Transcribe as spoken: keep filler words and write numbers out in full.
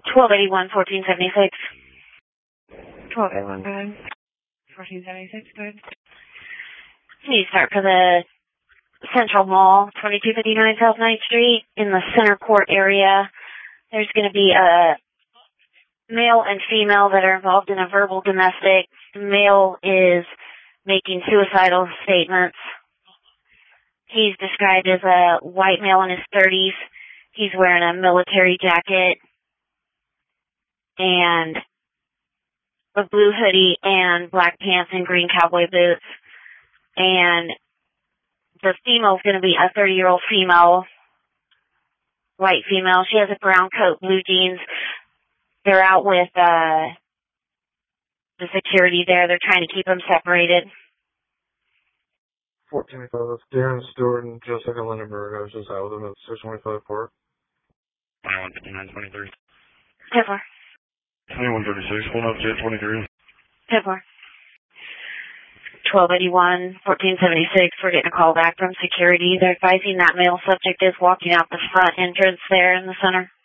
twelve eighty-one, fourteen seventy-six. twelve eighty-one, fourteen seventy-six, good. You start for the Central Mall, twenty-two fifty-nine South ninth Street, in the center court area. There's going to be a male and female that are involved in a verbal domestic. The male is making suicidal statements. He's described as a white male in his thirties. He's wearing a military jacket and a blue hoodie and black pants and green cowboy boots. And the female's going to be a thirty-year-old female, white female. She has a brown coat, blue jeans. They're out with uh, the security there. They're trying to keep them separated. fourteen twenty-five, Darren Stewart and Jessica Lindenberg. I was just out with them at six twenty-five Park. twenty-one fifty-nine twenty-three. ten four. twenty-one thirty-six, pulling up jet twenty-three. ten four. twelve eighty-one, fourteen seventy-six. We're getting a call back from security. They're advising that male subject is walking out the front entrance there in the center.